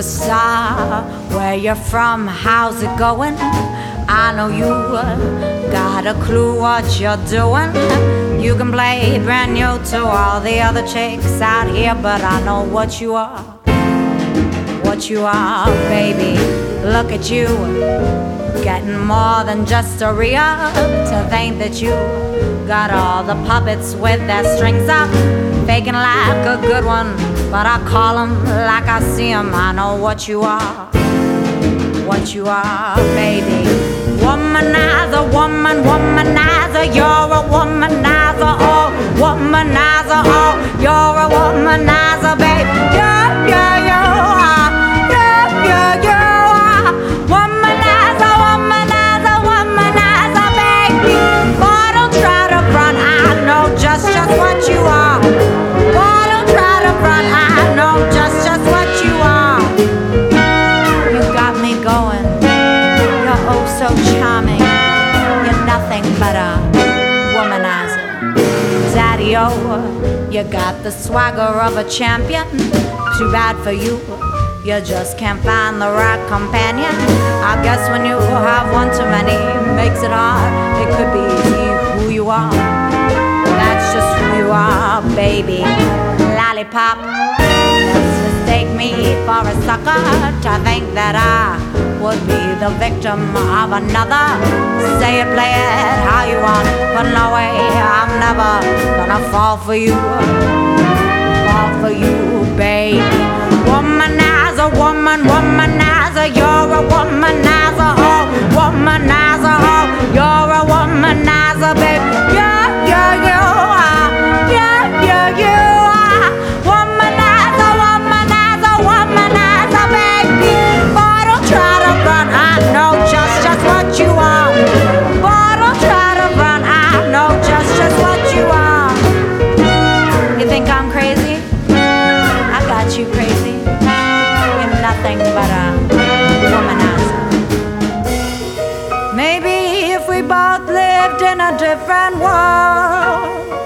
superstar. Where you're from, how's it going? I know you got a clue what you're doing. You can play brand new to all the other chicks out here, but I know what you are. What you are, baby. Look at you, getting more than just a re-up. To think that you got all the puppets with their strings up, faking like a good one, but I call them like I see them. I know what you are. What you are, baby. Womanizer, woman, womanizer. You're a womanizer, oh, womanizer, oh. You're a womanizer, baby. Yeah, yeah, you are. Yeah, yeah, you are. Womanizer, womanizer, womanizer, baby. Boy, don't try to front. I know just what you are. Boy, don't try to front. I know just what you are. You got me going. You're oh so charming. You're nothing but a womanizer. Daddy-o, you got the swagger of a champion. Too bad for you, you just can't find the right companion. I guess when you have one too many, makes it hard. It could be easy who you are. That's just who you are, baby. Lollipop. Let's mistake me for a sucker to think that I would be the victim of another. Say it, play it how you want, but no way, I'm never gonna fall for you. Fall for you, baby. Womanizer, woman, womanizer. You're a womanizer, oh, womanizer, oh. You're a womanizer, baby. Yeah, yeah, you are. Yeah, yeah, you are. Womanizer, womanizer, womanizer, baby. Boy, don't try to run. I know just what you are. Boy, don't try to run. I know just what you are. You think I'm crazy? I got you crazy. You're nothing but a womanizer. Maybe if we both lived in a different world,